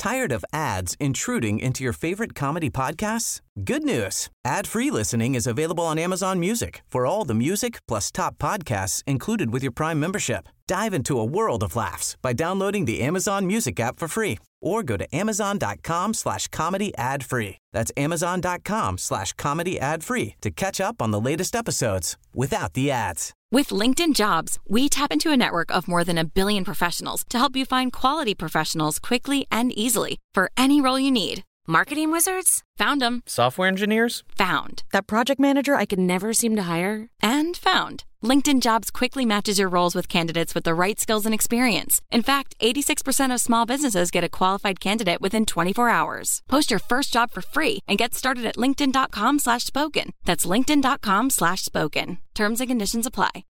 Tired of ads intruding into your favorite comedy podcasts? Good news. Ad-free listening is available on Amazon Music for all the music plus top podcasts included with your Prime membership. Dive into a world of laughs by downloading the Amazon Music app for free or go to amazon.com/comedy ad-free. That's amazon.com/comedy ad-free to catch up on the latest episodes without the ads. With LinkedIn Jobs, we tap into a network of more than 1 billion professionals to help you find quality professionals quickly and easily for any role you need. Marketing wizards? Found them. Software engineers? Found. That project manager I could never seem to hire? And found. LinkedIn Jobs quickly matches your roles with candidates with the right skills and experience. In fact, 86% of small businesses get a qualified candidate within 24 hours. Post your first job for free and get started at linkedin.com/spoken. That's linkedin.com/spoken. Terms and conditions apply.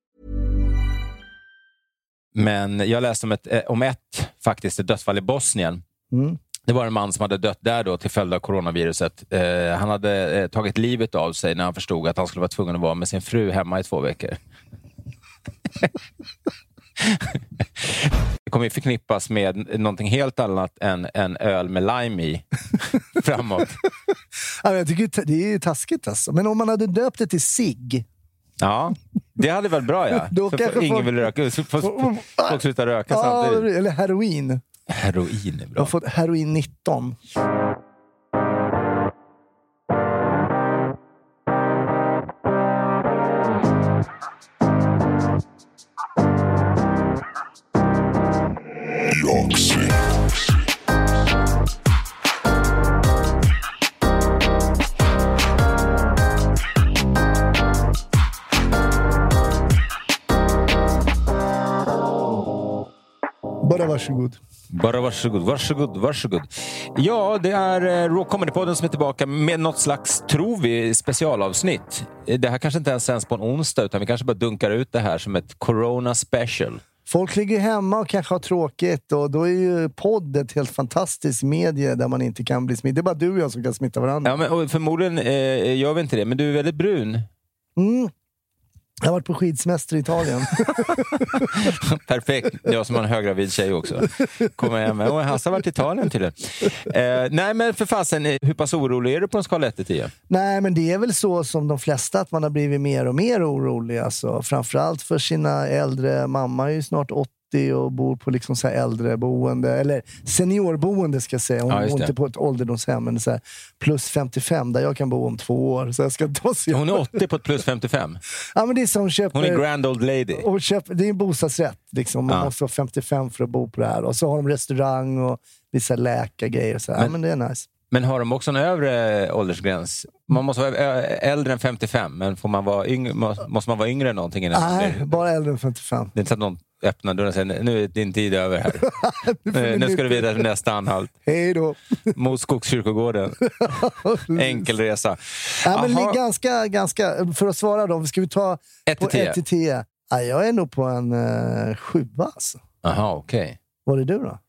Men jag läste om ett faktiskt dödsfall i Bosnien. Det var en man som hade dött där då till följd av coronaviruset. Han hade tagit livet av sig när han förstod att han skulle vara tvungen att vara med sin fru hemma i 2 veckor. Det kommer ju förknippas med någonting helt annat än en öl med lime i framåt. Ja, jag tycker det är ju taskigt alltså. Men om man hade döpt det till cigg. Ja, det hade väl bra, ja. Då för ingen vill röka. Folk slutar röka samtidigt. Eller heroin. Heroin är bra. Jag har fått heroin 19. Bara varsågod. Ja, det är Raw Comedy-podden som är tillbaka med något slags, tror vi, specialavsnitt. Det här kanske inte ens sänds på en onsdag, utan vi kanske bara dunkar ut det här som ett corona special. Folk ligger hemma och kanske har tråkigt, och då är ju podd ett helt fantastiskt medie där man inte kan bli smittad. Det är bara du och jag som kan smitta varandra. Ja, men och förmodligen gör vi inte det, men du är väldigt brun. Jag har varit på skidsemester i Italien. Perfekt. Jag som har en höggravid tjej också. Kommer hem. Och Hasse har varit i Italien till det. Nej, men för fasen, hur pass orolig är du på en skala 1-10? Nej, men det är väl så som de flesta, att man har blivit mer och mer orolig. Alltså, framförallt för sina äldre. Mamma är ju snart 80 och bor på liksom så här äldreboende, eller seniorboende ska jag säga. Hon bor inte på ett ålderdomshem, men så här plus 55 där jag kan bo om 2 år. Så jag ska ta sig. Hon är 80 på ett plus 55? Ja, men det är som hon köper. Hon är grand old lady. Det är en bostadsrätt. Liksom. Man måste vara 55 för att bo på det här. Och så har de restaurang och vissa läkargrejer. Så men det är nice. Men har de också en övre åldersgräns? Man måste vara äldre än 55, men får man vara yngre, måste man vara yngre än någonting innan? Nej, bara äldre än 55. Det är inte så att någon öppnar dörren och säger, nu är din tid över här. Nu ska du vidare till nästa anhalt. Hej då. Mot Skogskyrkogården. Enkel resa. Ja, men ganska, för att svara då, ska vi ta 1-10? Ja, jag är nog på en 7 alltså. Aha, okej. Vad är du då?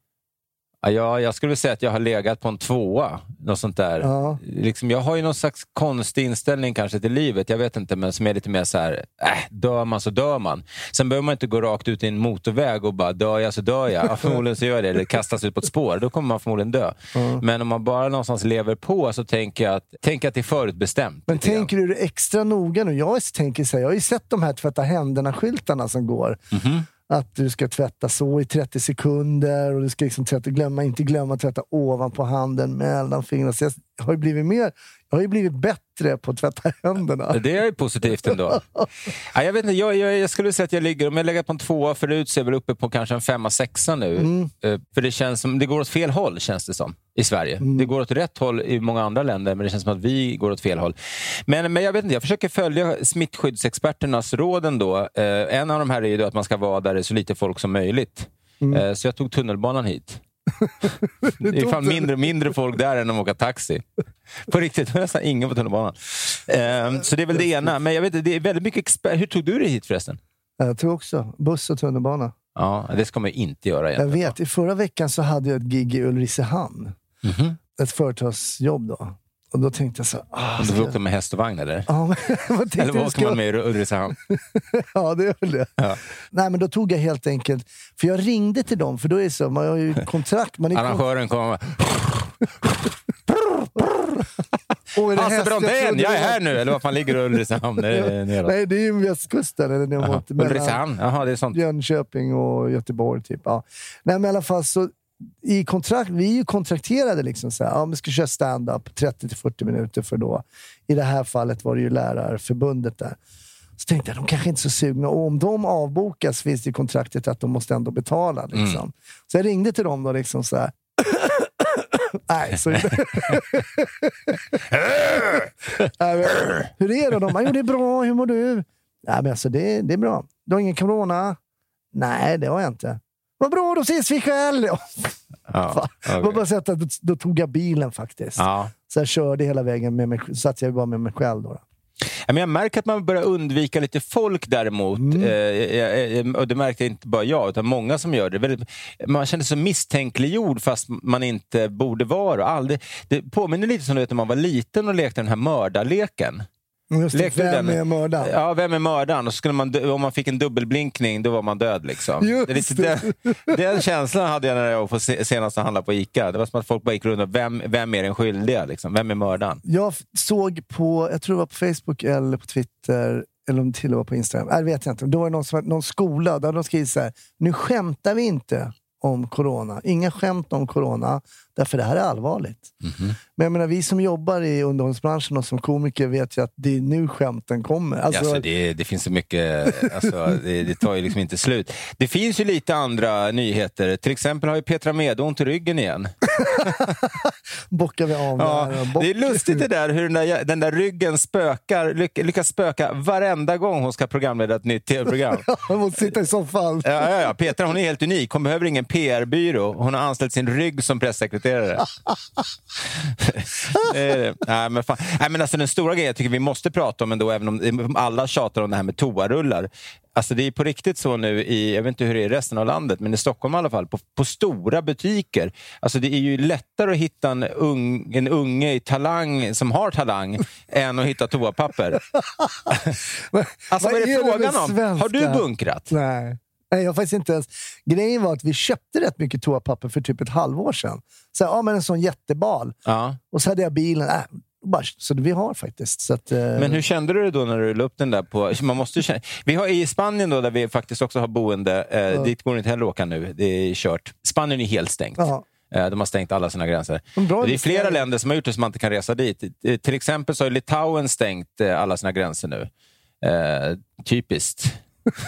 Ja, jag skulle säga att jag har legat på en 2. Något sånt där. Ja. Liksom, jag har ju någon slags konstig inställning kanske till livet. Jag vet inte, men som är lite mer så här, dör man så dör man. Sen behöver man inte gå rakt ut i en motorväg och bara, dör jag så dör jag. Ja, förmodligen så gör jag det. Eller kastas ut på ett spår. Då kommer man förmodligen dö. Men om man bara någonstans lever på, så tänker jag att det är förutbestämt. Men tänker du extra noga nu? Jag tänker så här, jag har ju sett de här tvätta händerna-skyltarna som går. Att du ska tvätta så i 30 sekunder och du ska liksom inte glömma att tvätta ovanpå handen, mellan fingrarna. Så jag har ju blivit bättre på att tvätta händerna. Det är ju positivt ändå. Ja, jag vet inte, jag skulle säga att jag lägger på en 2 förut, så är väl uppe på kanske en 5-6 nu. För det känns som, det går åt fel håll, känns det som, i Sverige. Det går åt rätt håll i många andra länder, men det känns som att vi går åt fel håll. Men jag vet inte, jag försöker följa smittskyddsexperternas råden då. En av de här är ju då att man ska vara där det är så lite folk som möjligt. Så jag tog tunnelbanan hit. Det är fan mindre folk där än att åka taxi. På riktigt, det är nästan ingen på tunnelbanan. Så det är väl det ena. Men jag vet, det är väldigt mycket hur tog du dig hit förresten? Jag tror också, buss och tunnelbana. Ja, det ska man ju inte göra egentligen. Jag vet, i förra veckan så hade jag ett gig i Ulricehamn. Ett företagsjobb då. Och då tänkte jag så här... Du åkte med häst och vagn eller? Ja, eller vad åkte man med i Ulricehamn? Ja, det är väl det. Ja. Nej, men då tog jag helt enkelt... För jag ringde till dem, för då är det så, man har ju kontrakt. Arrangören kommer... Alltså Brontén, jag är här nu. Eller vad fan ligger Ulricehamn? Nej, det är ju västkusten. Eller neråt, Ulricehamn, jaha, det är sånt. Jönköping och Göteborg typ. Ja. Nej, men i alla fall så... I kontrakt, vi är ju kontrakterade liksom så här, ja, vi ska köra stand-up 30-40 minuter för då. I det här fallet var det ju lärarförbundet där. Så tänkte jag, de kanske inte är så sugna. Och om de avbokas finns det i kontraktet att de måste ändå betala. Liksom. Så jag ringde till dem då liksom så här. Nej, så... Hur är det då? Jo, det är bra, hur mår du? Nej, men alltså det är bra. Du har ingen corona? Nej, det har jag inte. Vad bra, då ses vi själv. Ja, okay. Bara sätta, då tog jag bilen faktiskt. Ja. Så jag körde hela vägen med mig, satt jag bara med mig själv då. Men jag märker att man börjar undvika lite folk däremot. Och det märker inte bara jag, utan många som gör det. Man känner sig misstänkliggjord fast man inte borde vara. Det påminner lite som när man var liten och lekte den här mördarleken. Just det, vem är mördaren? Ja, vem är mördaren? Och så skulle om man fick en dubbelblinkning, då var man död liksom. Den känslan hade jag när jag var senast handlade på Ica. Det var som att folk bara gick runt och vem är den skyldiga liksom? Vem är mördaren? Jag såg på, jag tror det var på Facebook eller på Twitter, eller om det till och med på Instagram, jag vet inte. Då var det någon skola där de skrev så här: nu skämtar vi inte om corona. Inga skämt om corona, därför det här är allvarligt. Men jag menar, vi som jobbar i underhållsbranschen och som komiker vet ju att det är nu skämten kommer. Alltså det finns så mycket, alltså, det tar ju liksom inte slut. Det finns ju lite andra nyheter. Till exempel har ju Petra Mede ont i ryggen igen. Bockar vi av där. Det är lustigt det där, hur den där ryggen lyckas spöka varenda gång hon ska programleda ett nytt tv-program. Hon måste sitta i soffan. Ja. Petra, hon är helt unik. Hon behöver ingen PR-byrå. Hon har anställt sin rygg som pressekreterare. Nej, men alltså den stora grejen jag tycker vi måste prata om ändå, även om alla tjatar om det här med toarullar. Alltså det är på riktigt så nu jag vet inte hur det är i resten av landet, men i Stockholm i alla fall, på stora butiker. Alltså det är ju lättare att hitta en unge i talang som har talang än att hitta toapapper. Alltså vad är det frågan om? Har du bunkrat? Nej, jag har faktiskt inte ens. Grejen var att vi köpte rätt mycket toapapper för typ ett halvår sedan. Så men en sån jättebal. Ja. Och så hade jag bilen. Så vi har faktiskt. Så att, Men hur kände du det då när du la upp den där på... Man måste känna, vi har i Spanien då, där vi faktiskt också har boende. Dit går det inte heller åka nu. Det är kört. Spanien är helt stängt. Ja. De har stängt alla sina gränser. Det är flera länder som har gjort det som man inte kan resa dit. Till exempel så har Litauen stängt alla sina gränser nu. Typiskt.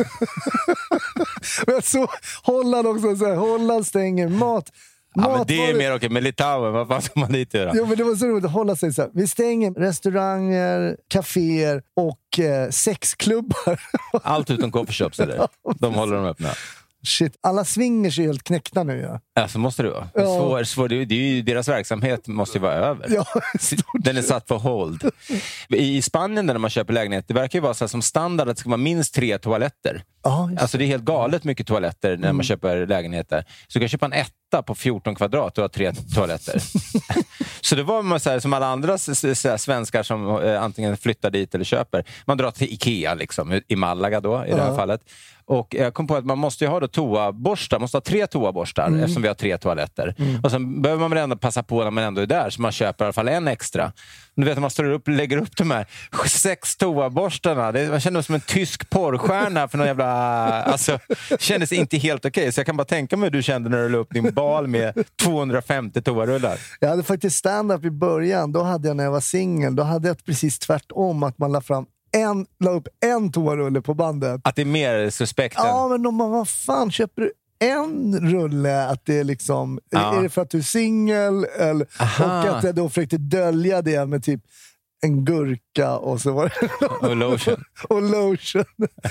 Men så Holland också, så här, Holland stänger mat. Men det är mer okej, med Litauen, vad fan ska man dit göra? Jo, men det var så roligt att hålla sig så här. Vi stänger restauranger, kaféer och sexklubbar. Allt utom coffeeshops, eller? De håller dem öppna. Shit, alla swingers är helt knäckta nu. Ja, så måste det vara. Det är ju, deras verksamhet måste ju vara över. Ja, den är satt på hold. I Spanien där man köper lägenhet, det verkar ju vara så här, som standard att det ska vara minst 3 toaletter. Alltså det är helt galet mycket toaletter när man köper lägenheter. Så du kan köpa en etta på 14 kvadrat och ha 3 toaletter. Så det var man så här, som alla andra svenskar som antingen flyttar dit eller köper. Man drar till Ikea liksom, i Malaga då, i det här fallet. Och jag kom på att man måste ju ha då toaborstar. Man måste ha 3 toaborstar eftersom vi har 3 toaletter. Och sen behöver man väl ändå passa på när man ändå är där, så man köper i alla fall en extra. Du vet, man står upp och lägger upp de här 6 toaborstarna. Man känner som en tysk porrstjärna för någon jävla... Alltså, kändes inte helt okej. Så jag kan bara tänka mig hur du kände när du la upp din bal med 250 toarullar. Jag hade faktiskt stand-up i början. Då hade jag, när jag var singel, då hade jag precis tvärtom, att man la upp en toarulle på bandet. Att det är mer suspekt? Ja, men vad fan, köper du en rulle? Att det är liksom, är det för att du är singel? Och att jag då försökte dölja det med typ en gurka och så var det... Och lotion. och lotion.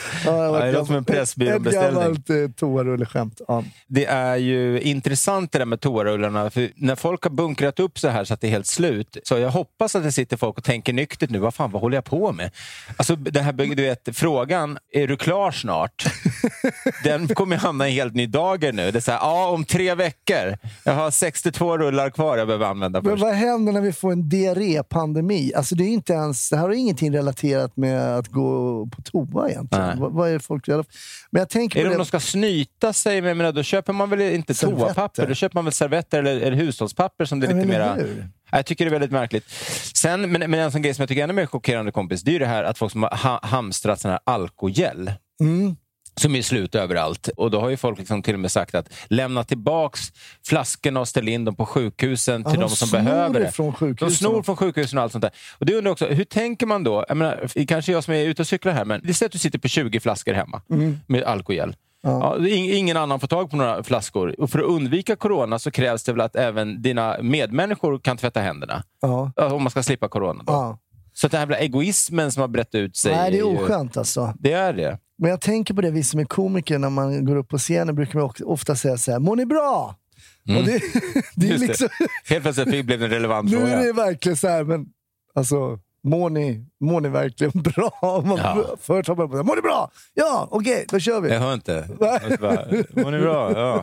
Det låter som en Pressbyrån-beställning. Ett gammalt toarulleskämt. Ja. Det är ju intressant det där med toarullarna. För när folk har bunkrat upp så här så att det är helt slut. Så jag hoppas att det sitter folk och tänker nyktert nu. Vad håller jag på med? Alltså det här, du vet, frågan, är du klar snart? Den kommer hamna i helt ny dager nu. Det är så här, om 3 veckor. Jag har 62 rullar kvar jag behöver använda först. Men vad händer när vi får en diarrépandemi? Alltså det är inte ens, det här har ingenting relaterat med att gå på toa egentligen. Vad är det folk gör? Men jag tänker på om de ska snyta sig med, då köper man väl inte servetter. Toapapper, då köper man väl servetter eller hushållspapper som det är lite mera... Jag tycker det är väldigt märkligt. Sen, men en sån grej som jag tycker är ännu mer chockerande, kompis, det är ju det här att folk som har hamstrat sån här alkogel. Som är slut överallt. Och då har ju folk liksom till och med sagt att lämna tillbaks flaskorna och ställa in dem på sjukhusen till de som behöver det. De snor från sjukhusen och allt sånt där. Och det undrar också, hur tänker man då? Jag menar, kanske jag som är ute och cyklar här, men det är att du sitter på 20 flaskor hemma med alkogel. Ja, ingen annan får tag på några flaskor. Och för att undvika corona så krävs det väl att även dina medmänniskor kan tvätta händerna. Om man ska slippa corona då. Så att det här blir egoismen som har brett ut sig. Nej, det är oskönt alltså. Det är det. Men jag tänker på det, vi som är komiker, när man går upp på scenen brukar man ofta säga så här: mår ni bra? Och det är liksom... Helt plötsligt blev det en relevant fråga. Nu är det verkligen så här, men alltså... Mår ni verkligen bra? Förut har man mår ni bra? Ja, okej, då kör vi. Jag hör inte. Mår ni bra? Ja.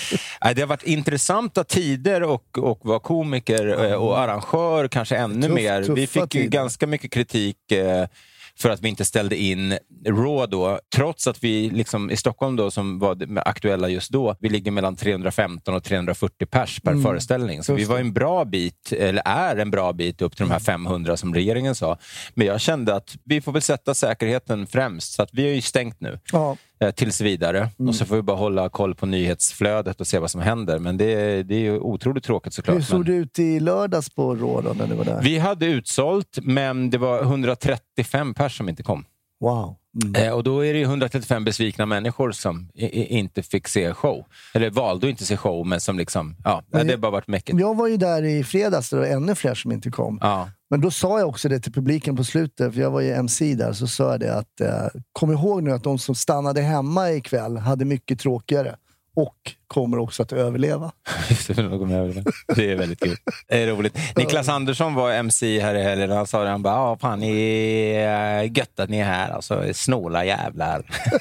Det har varit intressanta tider och vara komiker och arrangör kanske ännu mer. Vi fick ju ganska mycket kritik för att vi inte ställde in Raw då, trots att vi liksom i Stockholm då, som var aktuella just då, vi ligger mellan 315 och 340 pers per föreställning. Så vi var en bra bit, eller är en bra bit upp till de här 500 som regeringen sa. Men jag kände att vi får väl sätta säkerheten främst, så att vi är ju stängt nu. Tills vidare. Och så får vi bara hålla koll på nyhetsflödet och se vad som händer. Men det är ju otroligt tråkigt såklart. Hur såg det ut i lördags på Raw när det var där? Vi hade utsålt, men det var 135 pers som inte kom. Wow. Och då är det ju 135 besvikna människor som inte fick se show. Eller valde att inte se show, men som liksom, det har bara varit mäckigt. Jag var ju där i fredags, det var ännu fler som inte kom. Men då sa jag också det till publiken på slutet, för jag var ju MC där, så sa jag det att kom ihåg nu att de som stannade hemma ikväll hade mycket tråkigare och kommer också att överleva. Det är väldigt kul. Det är roligt. Niklas Andersson var MC här i helgen. Han sa det, han bara, fan ni är gött att ni är här. Alltså, snåla jävlar.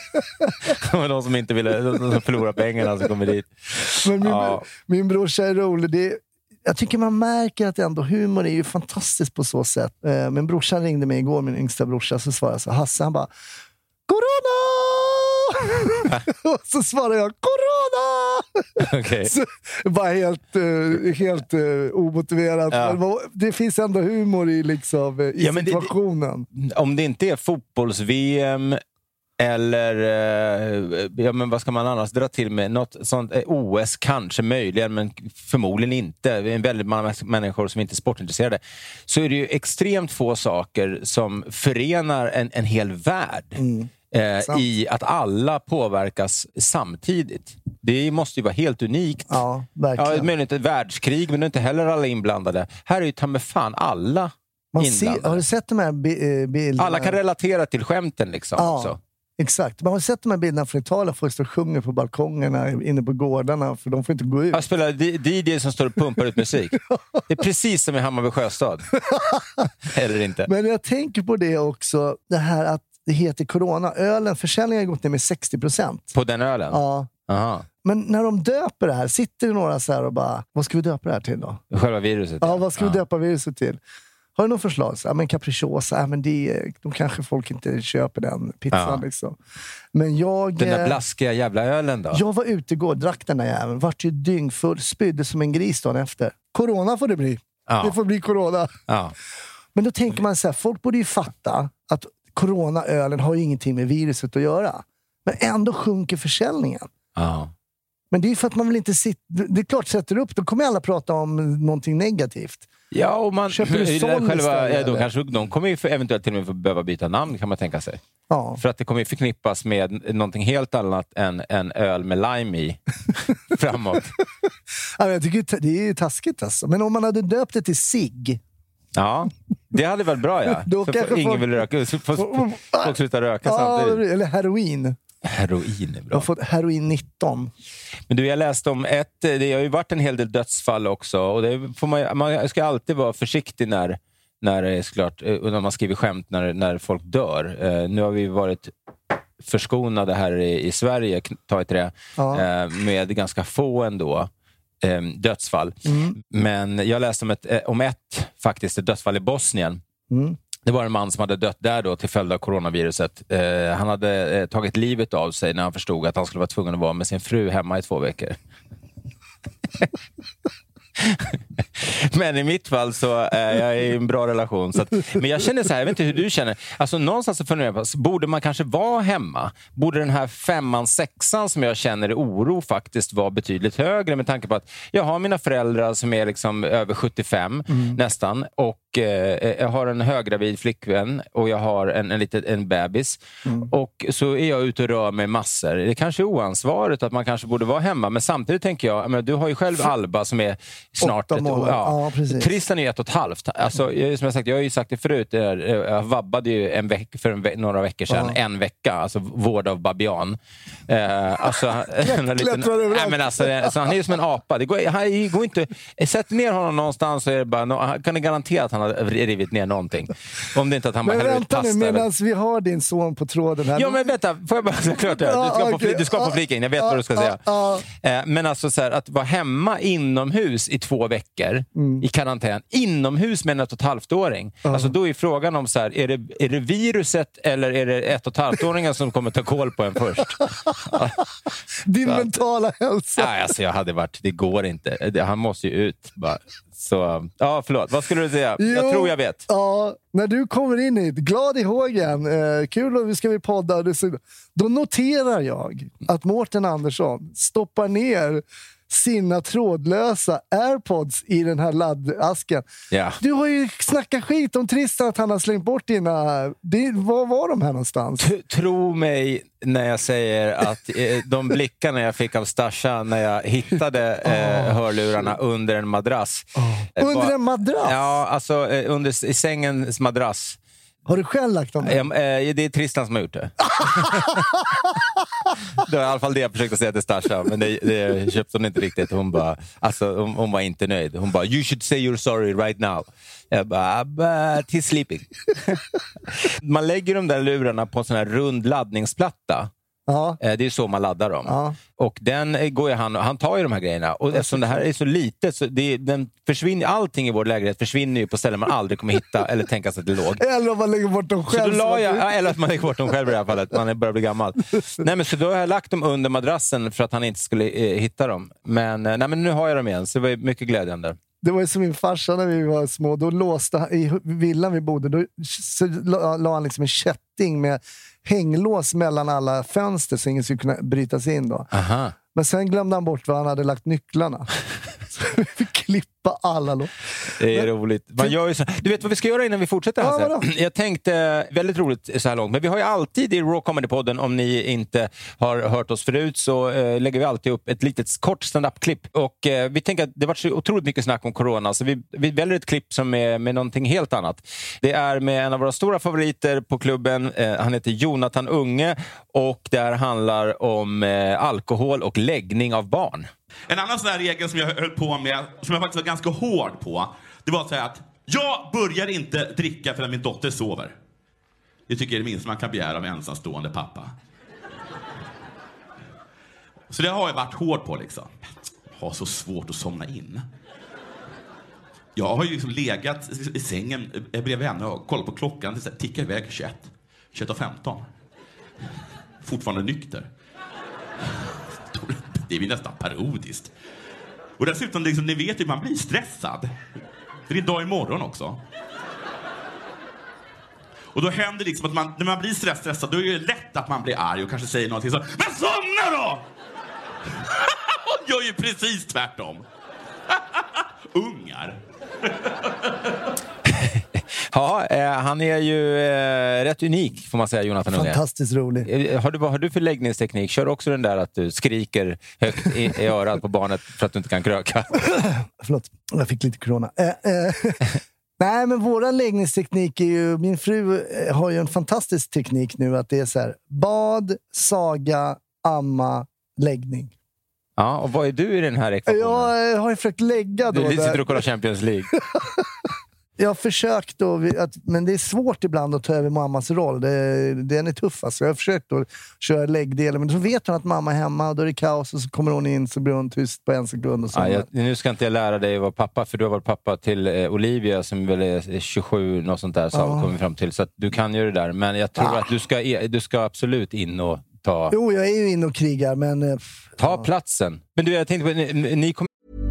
De som inte ville, de som förlorar pengarna som kommer dit. Men min brorsa är rolig. Jag tycker man märker att ändå humor är ju fantastiskt på så sätt. Min brorsa ringde mig igår, min yngsta brorsa, så svarade jag så, Hasse, han bara, corona! Och så svarade jag, corona! Okay. Så, bara helt omotiverat. Ja. Det finns ändå humor i, liksom, i situationen. Om det inte är fotbolls-VM eller men vad ska man annars dra till med? Något sånt, OS kanske möjligen, men förmodligen inte. Det är en väldigt många människor som inte är sportintresserade. Så är det ju extremt få saker som förenar en hel värld. I att alla påverkas samtidigt. Det måste ju vara helt unikt. Ja, verkligen. Möjligen inte ett världskrig, men det är inte heller alla inblandade. Här är ju ta med fan alla inblandade. Har du sett de här bilderna? Alla kan relatera till skämten liksom. Ja, också. Exakt. Man har sett de här bilderna från Italien. Folk står och sjunger på balkongerna inne på gårdarna, för de får inte gå ut. Jag spelar DJ som står och pumpar ut musik. Det är precis som i Hammarby Sjöstad. Eller inte. Men jag tänker på det också, det här att det heter corona. Försäljningen har gått ner med 60%. På den ölen? Ja. Aha. Men när de döper det här, sitter det några så här och bara, vad ska vi döpa det här till då? Själva viruset? Ja, vad ska vi döpa viruset till? Har du någon förslag? Så, men capricciosa, men de kanske folk inte köper den pizzan liksom. Men den där blaskiga jävla ölen då? Jag var ute igår, drack den där jäveln, vart ju dyngfull, spydde som en gris dagen efter. Corona får det bli. Det får bli corona. Men då tänker man så här, folk borde ju fatta att coronaölen har ju ingenting med viruset att göra. Men ändå sjunker försäljningen. Men det är ju för att man vill inte sitta... Det är klart, sätter upp, då kommer alla prata om någonting negativt. Ja, och man köper du själva, då kanske de kommer ju eventuellt till och med behöva byta namn, kan man tänka sig. Ja. För att det kommer ju förknippas med någonting helt annat än en öl med lime i framåt. Ja, jag tycker det är taskigt alltså. Men om man hade döpt det till Sig, Ja, det hade varit bra, ja. Då så kanske ingen vill röka. Så folk slutar röka samtidigt. Eller heroin. Heroin är bra. Jag har fått heroin 19. Men du, jag läste om det har ju varit en hel del dödsfall också. Och det får man ska alltid vara försiktig när det är såklart, när man skriver skämt när folk dör. Nu har vi varit förskonade här i Sverige, ta ett det, med ganska få ändå dödsfall. Men jag läste om ett dödsfall i Bosnien. Det var en man som hade dött där då till följd av coronaviruset. Han hade tagit livet av sig när han förstod att han skulle vara tvungen att vara med sin fru hemma i 2 veckor. Men i mitt fall så är jag i en bra relation. Men jag känner så här, jag vet inte hur du känner. Alltså någonstans så funderar jag på, borde man kanske vara hemma? Borde den här 5:an, 6:an som jag känner i oro faktiskt vara betydligt högre med tanke på att jag har mina föräldrar som är liksom över 75 nästan. Och jag har en höggravid flickvän och jag har en bebis. Och så är jag ute och rör mig massor. Det är kanske oansvarigt att man kanske borde vara hemma. Men samtidigt tänker jag, du har ju själv Alba som är snart 8 månader. Ja, precis. Tristan är 1,5. Alltså, som jag har ju sagt det förut, jag vabbade ju några veckor sedan, en vecka, alltså vård av babian. Alltså, han är ju som en apa. Det går inte, sätt ner honom någonstans så är det bara, kan ni garantera att han har rivit ner någonting. Om det inte att han bara häller ut pasta. Men vänta nu, medan vi har din son på tråden här. Ja, men vänta, får jag bara säga klart det? Du ska på fliken, jag vet vad du ska säga. Men alltså så här, att vara hemma inomhus i 2 veckor i karantän, inomhus med en 1,5-åring. Alltså då är frågan om så här, är det viruset eller är det 1,5-åringen som kommer ta koll på en först? Din mentala hälsa. Nej, alltså jag hade varit, det går inte. Han måste ju ut bara. Så, ja, förlåt. Vad skulle du säga? Jag tror jag vet. Ja, när du kommer in hit, glad i hågen, kul och ska vi podda. Då noterar jag att Mårten Andersson stoppar ner sina trådlösa AirPods i den här laddasken. Ja. Du har ju snackat skit om Tristan att han har slängt bort dina... Var var de här någonstans? Tro mig när jag säger att de blickarna jag fick av Stasha när jag hittade hörlurarna under en madrass. Under en madrass? Ja, alltså i sängens madrass. Har du själv lagt dem där? Det är Tristan som har gjort det. Det var i alla fall det jag försökte säga till Stasha. Men det köpte hon inte riktigt. Hon var inte nöjd. Hon bara, you should say you're sorry right now. Jag bara, he's sleeping. Man lägger de där lurarna på en sån här rund laddningsplatta. Ja. Det är så man laddar dem. Ja. Och den går ju han tar ju de här grejerna. Och eftersom det här är så litet så den försvinner, allting i vår lägenhet försvinner ju på ställen man aldrig kommer hitta eller tänka sig att det låg. Eller om man lägger bort dem själv. Eller att man lägger bort dem själv i det här fallet. Man börjar bli gammal. Nej, men så då har jag lagt dem under madrassen för att han inte skulle hitta dem. Men nu har jag dem igen, så det var mycket glädjande. Det var ju som min farsa när vi var små. Då låste i villan vi bodde. Då la han liksom en kätting med hänglås mellan alla fönster så ingen skulle kunna bryta sig in då. Aha. Men sen glömde han bort var han hade lagt nycklarna. Så vi fick klippa alla lås. Det är roligt. Man gör ju så. Du vet vad vi ska göra innan vi fortsätter här? Jag tänkte, väldigt roligt så här långt, men vi har ju alltid i Raw Comedy-podden, om ni inte har hört oss förut, så lägger vi alltid upp ett litet kort stand-up-klipp. Och vi tänker att det var så otroligt mycket snack om corona, så vi väljer ett klipp som är med någonting helt annat. Det är med en av våra stora favoriter på klubben. Han heter Jonathan Unge och det här handlar om alkohol och läggning av barn. En annan sån här regel som jag höll på med, som jag faktiskt var ganska hård på, det var att säga att jag börjar inte dricka förrän min dotter sover. Det tycker jag är det minsta man kan begära av en ensamstående pappa. Så det har jag varit hård på liksom. Jag har så svårt att somna in. Jag har ju liksom legat i sängen bredvid henne och kollat på klockan. Det tickar iväg 21:15. Fortfarande nykter. Det är ju nästan parodiskt. Och dessutom, liksom, ni vet ju, man blir stressad. För det är dag imorgon också. Och då händer liksom att när man blir stressad, då är det lätt att man blir arg och kanske säger någonting så. Men somna då! Och gör ju precis tvärtom. Ungar. Ja, han är ju rätt unik, får man säga, Jonathan Unge. Fantastiskt rolig. Vad har du för läggningsteknik? Kör också den där att du skriker högt i örat på barnet för att du inte kan kröka? Förlåt, jag fick lite corona. Nej, men våran läggningsteknik är ju... Min fru har ju en fantastisk teknik nu. Att det är så här: bad, saga, amma, läggning. Ja, och vad är du i den här ekvationen? Jag har ju försökt lägga då. Du sitter och kollar Champions League. Jag har försökt då, men det är svårt ibland att ta över mammas roll. Den är tuff alltså. Jag har försökt att köra läggdelen, men så vet hon att mamma är hemma och då är det kaos och så kommer hon in så blir hon tyst på en sekund. Och så. Nu ska inte jag lära dig att vara pappa, för du har varit pappa till Olivia som väl är 27, något sånt där, så kommer fram till. Så att du kan ju det där, men jag tror att du ska absolut in och ta... Jo, jag är ju in och krigar, men... Ta platsen. Men du, jag tänkte på, ni kommer...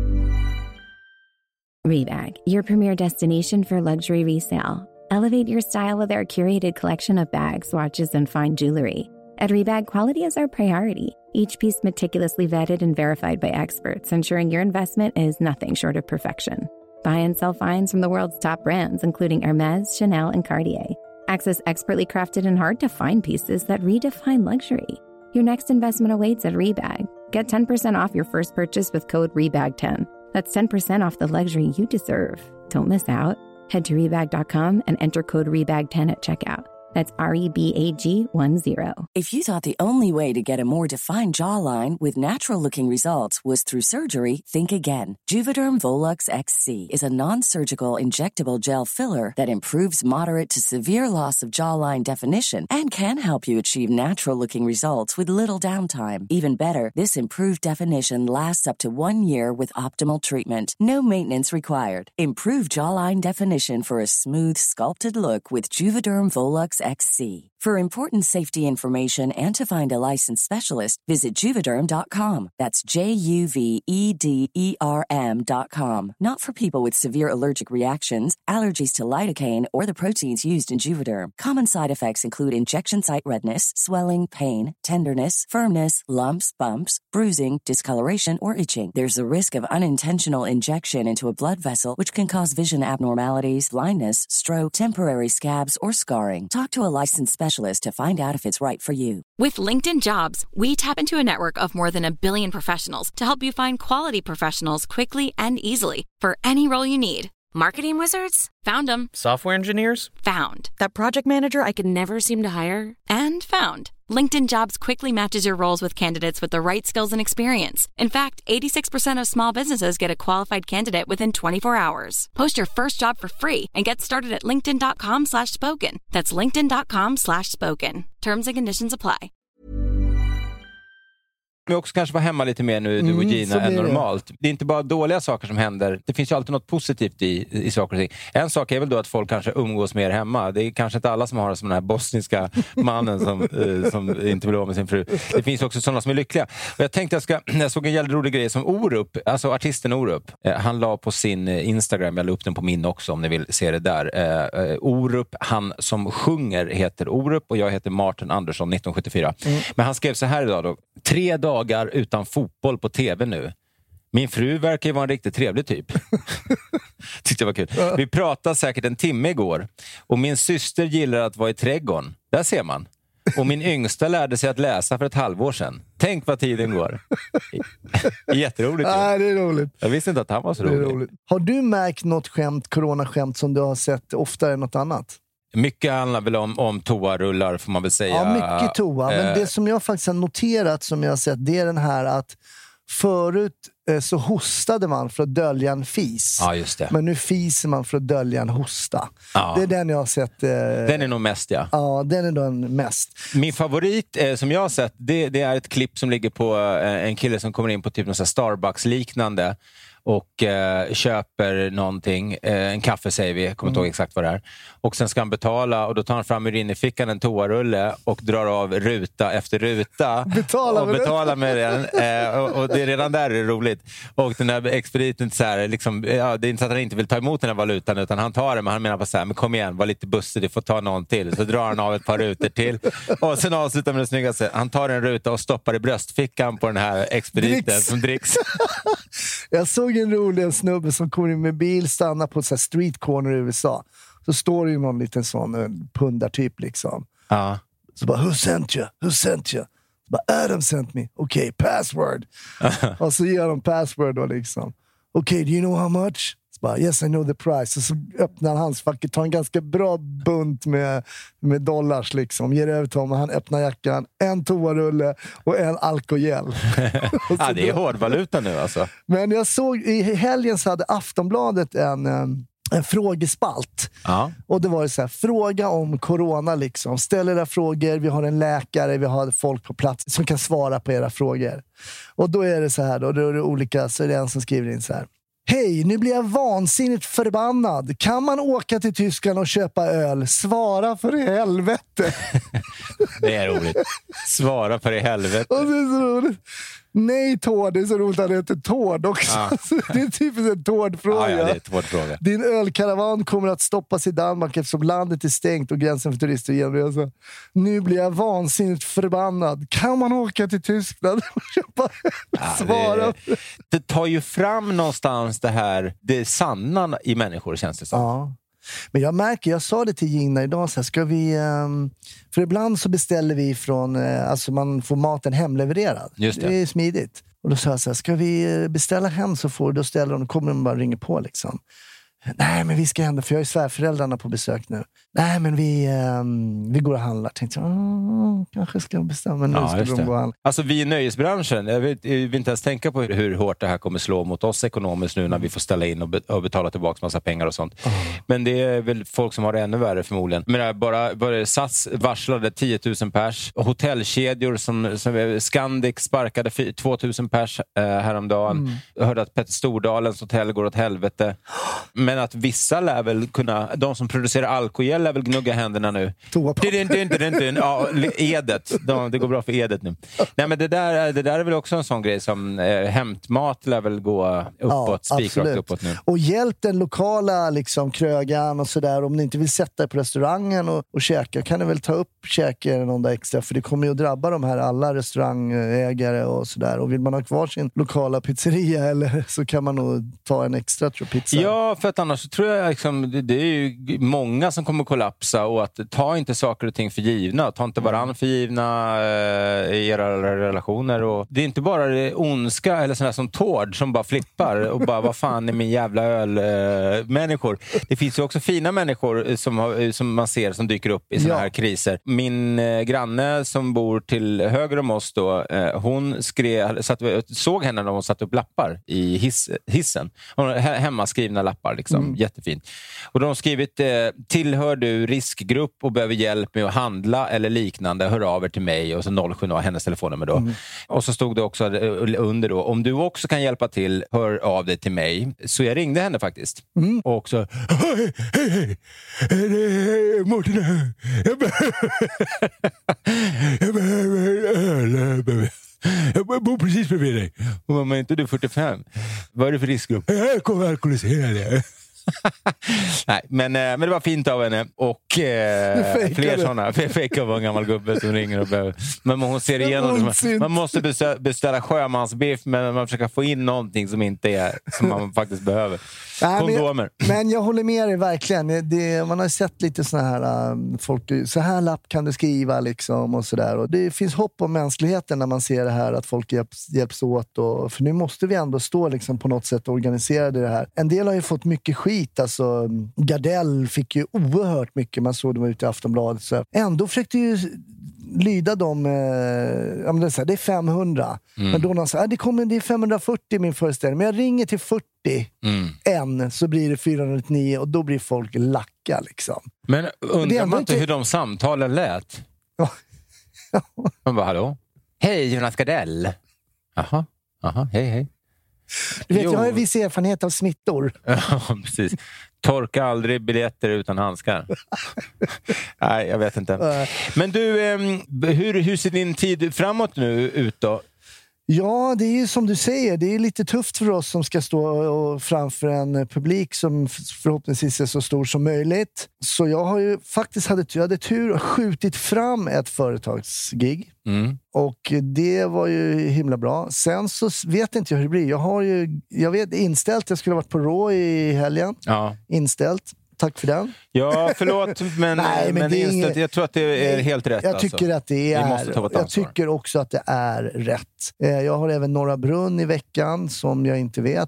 Rebag, your premier destination for luxury resale. Elevate your style with our curated collection of bags, watches, and fine jewelry. At Rebag, quality is our priority. Each piece meticulously vetted and verified by experts, ensuring your investment is nothing short of perfection. Buy and sell finds from the world's top brands, including Hermes, Chanel, and Cartier. Access expertly crafted and hard-to-find pieces that redefine luxury. Your next investment awaits at Rebag. Get 10% off your first purchase with code REBAG10. That's 10% off the luxury you deserve. Don't miss out. Head to Rebag.com and enter code REBAG10 at checkout. That's REBAG10. If you thought the only way to get a more defined jawline with natural-looking results was through surgery, think again. Juvederm Volux XC is a non-surgical injectable gel filler that improves moderate to severe loss of jawline definition and can help you achieve natural-looking results with little downtime. Even better, this improved definition lasts up to 1 year with optimal treatment. No maintenance required. Improve jawline definition for a smooth, sculpted look with Juvederm Volux XC. For important safety information and to find a licensed specialist, visit Juvederm.com. That's JUVEDERM.com. Not for people with severe allergic reactions, allergies to lidocaine, or the proteins used in Juvederm. Common side effects include injection site redness, swelling, pain, tenderness, firmness, lumps, bumps, bruising, discoloration, or itching. There's a risk of unintentional injection into a blood vessel, which can cause vision abnormalities, blindness, stroke, temporary scabs, or scarring. Talk to a licensed specialist to find out if it's right for you. With LinkedIn Jobs, we tap into a network of more than 1 billion professionals to help you find quality professionals quickly and easily for any role you need. Marketing wizards? Found them. Software engineers? Found. That project manager I could never seem to hire? And found. LinkedIn Jobs quickly matches your roles with candidates with the right skills and experience. In fact, 86% of small businesses get a qualified candidate within 24 hours. Post your first job for free and get started at linkedin.com/spoken. That's linkedin.com/spoken. Terms and conditions apply. Vi också kanske vara hemma lite mer nu, du och Gina, än normalt. Det är inte bara dåliga saker som händer. Det finns ju alltid något positivt i saker och ting. En sak är väl då att folk kanske umgås mer hemma. Det är kanske inte alla som har det som den här bosniska mannen som inte vill vara med sin fru. Det finns också sådana som är lyckliga. Och jag tänkte jag såg en jävligt rolig grej som Orup, alltså artisten Orup. Han la på sin Instagram, jag la upp den på min också om ni vill se det där. Orup, han som sjunger heter Orup och jag heter Martin Andersson 1974. Men han skrev så här idag då. 3 dagar utan fotboll på tv nu. Min fru verkar ju vara en riktigt trevlig typ. Tyckte jag var kul. Vi pratade säkert 1 timme igår. Och min syster gillar att vara i trädgården. Där ser man. Och min yngsta lärde sig att läsa för 1 halvår sedan. Tänk vad tiden går. Jätteroligt. Ja, det är roligt. Jag visste inte att han var så rolig. Har du märkt något coronaskämt som du har sett oftare än något annat? Mycket handlar väl om toarullar får man väl säga. Ja, mycket toa. Men det som jag faktiskt har noterat som jag har sett, det är den här att förut så hostade man för att dölja en fis. Ja, just det. Men nu fiser man för att dölja en hosta. Ja. Det är den jag har sett. Den är nog mest, ja. Ja, den är den mest. Min favorit som jag har sett, det är ett klipp som ligger på en kille som kommer in på typ något så här Starbucks-liknande och köper någonting, en kaffe säger vi, jag kommer inte ihåg exakt vad det är. Och sen ska han betala och då tar han fram ur innerfickan en toarulle och drar av ruta efter ruta. Betalar med den. Och det är redan där är det roligt. Och den där expediten så här, liksom, ja, det är inte så att han inte vill ta emot den här valutan utan han tar den, men han menar på så här, men kom igen, var lite bussig, du får ta någon till. Så drar han av ett par rutor till. Och sen avslutar med det snyggaste. Han tar en ruta och stoppar i bröstfickan på den här expediten som dricks. Jag såg en rolig snubbe som kommer in med bil, stannar på så här street corner i USA. Så står det ju någon liten sån pundartyp liksom. Ja. Så bara, who sent you? Så bara, Adam sent me. Okej, password. Och så ger de password då liksom. Okej, do you know how much? Så bara, yes I know the price. Och så öppnar hans facket, tar en ganska bra bunt med dollars liksom. Ger över till honom, han öppnar jackan, en toarulle och en alkogel. Ja, det är hårdvaluta nu alltså. Men jag såg, i helgen så hade Aftonbladet en frågespalt. Ja. Och det var det så här, fråga om corona liksom. Ställ era frågor, vi har en läkare, vi har folk på plats som kan svara på era frågor. Och då är det så här då är det olika, så är det en som skriver in så här. Hej, nu blir jag vansinnigt förbannad. Kan man åka till Tyskland och köpa öl? Svara för i helvete. Det är roligt. Svara för i helvete. Och det är så roligt. Nej, Tord. Det är så roligt att han heter Tord också. Ja. Det är typiskt en Tord-fråga. Ja, det är en Tord-fråga. Din ölkaravan kommer att stoppas i Danmark eftersom landet är stängt och gränsen för turister genomresa. Nu blir jag vansinnigt förbannad. Kan man åka till Tyskland och köpa öl? Svara. Det tar ju fram någonstans det sanna i människor, känns det som. Ja. Men jag märker, jag sa det till Gina idag, så här, ska vi, för ibland så beställer vi från, alltså man får maten hemlevererad. Just det. Det är smidigt. Och då sa jag så här, ska vi beställa hem så får du, då ställer de, kommer de bara ringer på liksom. Nej, men vi ska ändå, för jag är svärföräldrarna på besök nu. Nej, men vi går och handlar. Tänkte jag, kanske ska bestämma, men nu ska de gå och handla. Alltså vi i nöjesbranschen, jag vill inte ens tänka på hur hårt det här kommer slå mot oss ekonomiskt nu när vi får ställa in och betala tillbaka massa pengar och sånt. Men det är väl folk som har det ännu värre förmodligen. Men bara SAS varslade 10 000 pers. Hotellkedjor som Scandic sparkade 2 000 pers häromdagen. Jag hörde att Petter Stordalens hotell går åt helvete. Men att vissa lär väl kunna, de som producerar alkogel lär väl gnugga händerna nu. Ja, Edet. Det går bra för Edet nu. Nej, men det där är väl också en sån grej som hämtmat lär väl gå uppåt, spikrakt uppåt nu. Och hjälp den lokala liksom, krögan och sådär. Om ni inte vill sätta er på restaurangen och käka, kan ni väl ta upp käka någon där extra, för det kommer ju att drabba de här alla restaurangägare och sådär. Och vill man ha kvar sin lokala pizzeria eller så kan man nog ta en extra pizza. Ja, för att annars så tror jag liksom, det är ju många som kommer kollapsa, och att ta inte saker och ting för givna, ta inte varann för givna i era relationer. Och det är inte bara det ondska eller sådana som Tord som bara flippar och bara, vad fan är min jävla ölmänniskor. Det finns ju också fina människor som man ser som dyker upp i sådana här kriser. Min granne som bor till höger om oss då, hon såg henne när hon satt upp lappar i hissen. Hemmaskrivna lappar liksom, jättefint. Och de har skrivit, tillhör du riskgrupp och behöver hjälp med att handla eller liknande, hör av er till mig, och så 07 hennes telefonnummer då. Och så stod det också under då, om du också kan hjälpa till, hör av dig till mig. Så jag ringde henne faktiskt. Och också, hej, Mårten, jag behöver jag bor precis bredvid dig. Men är inte du 45? Vad är det för riskgrupp? Jag kommer alkoholiserad. Nej, men det var fint av henne. Och fler sådana. Fejka av en gammal gubbe som ringer och behöver. Men hon ser igenom det. Man måste beställa sjömansbiff, men man försöker få in någonting som inte är som man faktiskt behöver. Kondomer. Men jag håller med dig verkligen. Man har sett lite såna här folk, så här lapp kan du skriva liksom och sådär. Och det finns hopp om mänskligheten när man ser det här, att folk hjälps åt. För nu måste vi ändå stå liksom på något sätt organiserade i det här. En del har ju fått mycket skit. Alltså, Gardell fick ju oerhört mycket. Man såg dem ute i Aftonbladet. Så ändå försökte ju lyda dem. Det är 500. Men då någon sa, det är 540 min föreställning. Men jag ringer till 40. Så blir det 409 och då blir folk lacka liksom. Men undrar man inte hur de samtalen lät? Man bara, hallå? Hej, Jonas Gardell. Jaha, hej. Du vet, jag har en viss erfarenhet av smittor. Ja, precis. Torka aldrig biljetter utan handskar. Nej, jag vet inte. Men du, hur ser din tid framåt nu ut då? Ja, det är ju som du säger. Det är lite tufft för oss som ska stå framför en publik som förhoppningsvis är så stor som möjligt. Så jag har ju faktiskt hade tur och skjutit fram ett företagsgig. Och det var ju himla bra. Sen så vet inte jag hur det blir. Jag vet inställt. Jag skulle ha varit på Raw i helgen. Ja. Inställt. tack för den. Ja, förlåt, men, Nej, men det är inget, jag tror att det är helt rätt. Jag tycker att det är... Vi måste ta vårt jag ansvar. tycker också att det är rätt. Jag har även Norra Brunn i veckan som jag inte vet.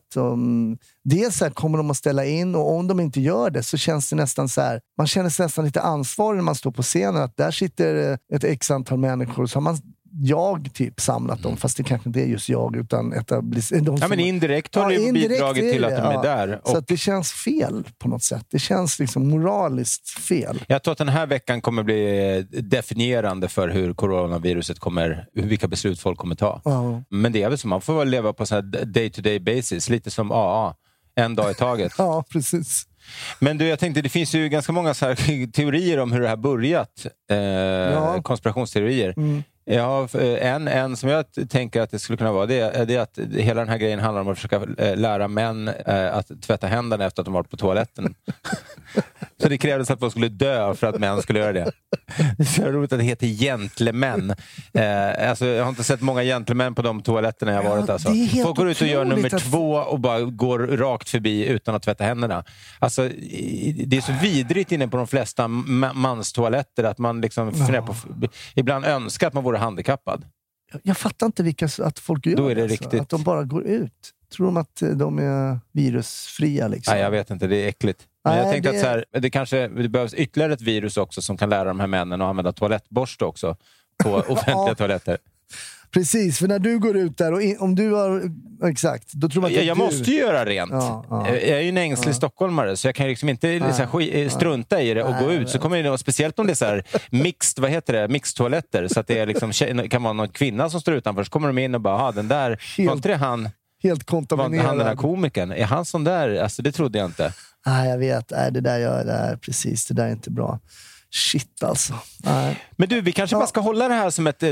Dels här kommer de att ställa in, och om de inte gör det så känns det nästan så här... Man känner sig nästan lite ansvarig när man står på scenen. Att där sitter ett x antal människor, så har man... Jag typ samlat dem, fast det kanske inte är just jag, utan men indirekt har du bidragit till att de är där. Så att det känns fel på något sätt. Det känns liksom moraliskt fel. Jag tror att den här veckan kommer bli definierande för hur coronaviruset vilka beslut folk kommer ta. Men det är väl så, man får leva på så här day-to-day basis, lite som AA, en dag i taget. Ja, precis. Men jag tänkte, det finns ju ganska många så här teorier om hur det här börjat. Konspirationsteorier. Jag har en som jag tänker att det skulle kunna vara, det är att hela den här grejen handlar om att försöka lära män att tvätta händerna efter att de varit på toaletten. Så det krävdes att man skulle dö för att män skulle göra det. Det är så roligt att det heter gentlemän. Alltså, jag har inte sett många gentlemän på de toaletterna jag har varit. Alltså. Folk går ut och gör nummer 2 och bara går rakt förbi utan att tvätta händerna. Alltså, det är så vidrigt inne på de flesta manstoaletter att man liksom ibland önskar att man vore handikappad. Jag fattar inte att folk gör. Då är det riktigt. Att de bara går ut. Tror de att de är virusfria liksom? Nej, jag vet inte. Det är äckligt. Men jag tänkte att så här, det behövs ytterligare ett virus också som kan lära de här männen att använda toalettborste också på offentliga toaletter. Precis, för när du går ut där och om du har... Exakt, då tror man att jag måste ju göra rent. Jag är ju en ängslig stockholmare, så jag kan liksom inte strunta i det och gå ut. Så kommer det, speciellt om det är så här mixed-toaletter, så att det är liksom, kan vara någon kvinna som står utanför, så kommer de in och bara, den där, var inte det han? Helt kontaminerad. Han, den här komikern, är han sån där? Alltså, det trodde jag inte. Jag vet, det där precis, det där är inte bra. Shit alltså. Nej. Men du, vi kanske bara ska hålla det här som ett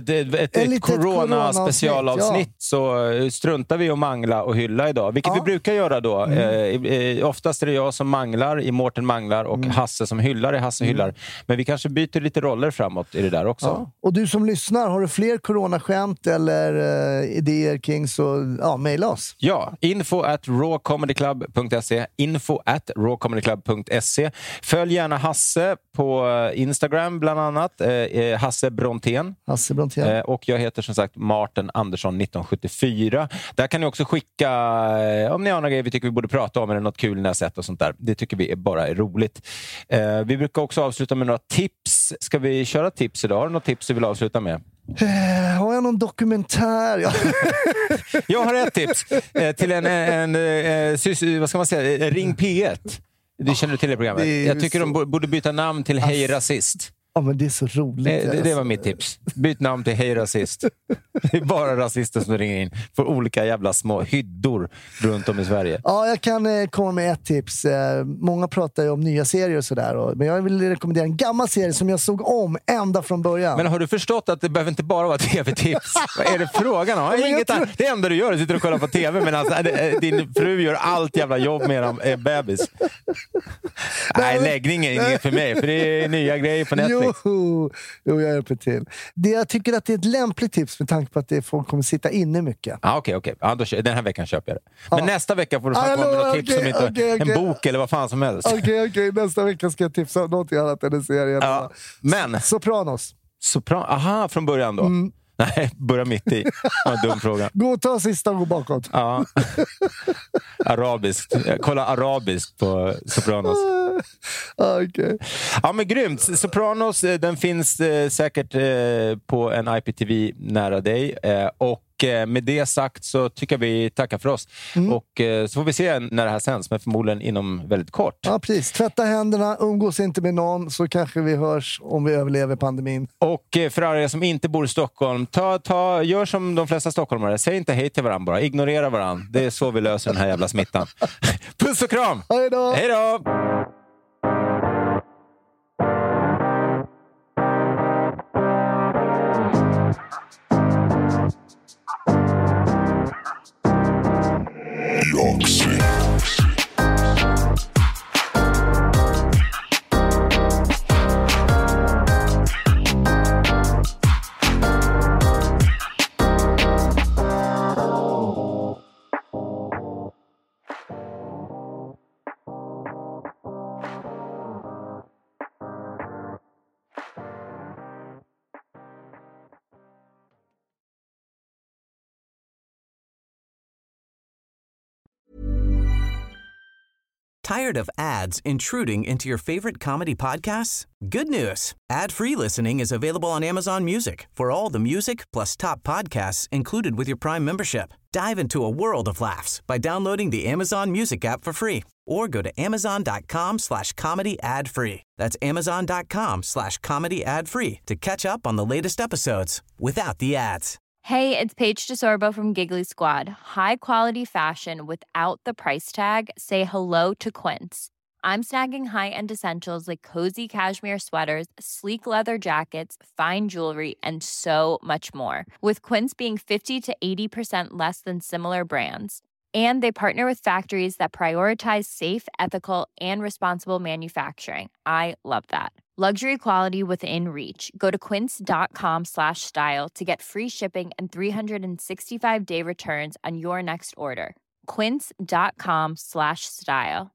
corona-specialavsnitt, så struntar vi och mangla och hylla idag. Vilket vi brukar göra då. Oftast är det jag som manglar i Mårten manglar och Hasse som hyllar i Hasse hyllar. Men vi kanske byter lite roller framåt i det där också. Ja. Och du som lyssnar, har du fler coronaskämt eller idéer kring, så mejla oss. Ja, info@rawcomedyclub.se info@rawcomedyclub.se. Följ gärna Hasse på Instagram bland annat, Hasse Brontén. Och jag heter som sagt Martin Andersson 1974. Där kan ni också skicka om ni har några grejer vi tycker vi borde prata om, eller något kul ni har sett och sånt där. Det tycker vi bara är roligt. Vi brukar också avsluta med några tips. Ska vi köra tips idag? Har du något tips du vill avsluta med? Har jag någon dokumentär? Jag har ett tips till en vad ska man säga, Ring P1. Du känner till det programmet. Jag tycker de borde byta namn till Hej Rasist. Ja, men det är så roligt. Det var mitt tips. Byt namn till Hej Rasist. Det är bara rasister som ringer in för olika jävla små hyddor runt om i Sverige. Ja, jag kan komma med ett tips. Många pratar ju om nya serier och sådär. Men jag vill rekommendera en gammal serie som jag såg om ända från början. Men har du förstått att det behöver inte bara vara tv-tips? Vad är det frågan om? Det enda du gör är att sitta och kolla på tv, men alltså, din fru gör allt jävla jobb med en bebis. Nej, läggningen är inget för mig, för det är nya grejer på Netflix. Jo, jag hjälper till. Jag tycker att det är ett lämpligt tips med tanke på att folk kommer sitta inne mycket. Okej. Ja, den här veckan köper jag det. Men nästa vecka får du komma med något tips som inte en bok eller vad fan som helst. Okej. Nästa vecka ska jag tipsa om något annat än en serie. Ja. Men Sopranos. Aha, från början då. Nej, börja mitt i. Dum fråga. Gå och ta sista och gå bakåt. Ja. Arabiskt. Kolla arabiskt på Sopranos. Okay. Ja, men grymt. Sopranos, den finns säkert på en IPTV nära dig. Och med det sagt så tycker vi tackar för oss. Och så får vi se när det här sänds, men förmodligen inom väldigt kort. Ja, precis. Tvätta händerna, umgås inte med någon, så kanske vi hörs om vi överlever pandemin. Och för alla er som inte bor i Stockholm, gör som de flesta stockholmare. Säg inte hej till varandra bara. Ignorera varandra. Det är så vi löser den här jävla smittan. Puss och kram! Hej då! Hej då! Tired of ads intruding into your favorite comedy podcasts? Good news. Ad-free listening is available on Amazon Music for all the music plus top podcasts included with your Prime membership. Dive into a world of laughs by downloading the Amazon Music app for free or go to amazon.com/comedy ad-free. That's amazon.com/comedy ad-free to catch up on the latest episodes without the ads. Hey, it's Paige DeSorbo from Giggly Squad. High quality fashion without the price tag. Say hello to Quince. I'm snagging high-end essentials like cozy cashmere sweaters, sleek leather jackets, fine jewelry, and so much more. With Quince being 50 to 80% less than similar brands. And they partner with factories that prioritize safe, ethical, and responsible manufacturing. I love that. Luxury quality within reach. Go to quince.com/style to get free shipping and 365-day returns on your next order. Quince.com/style.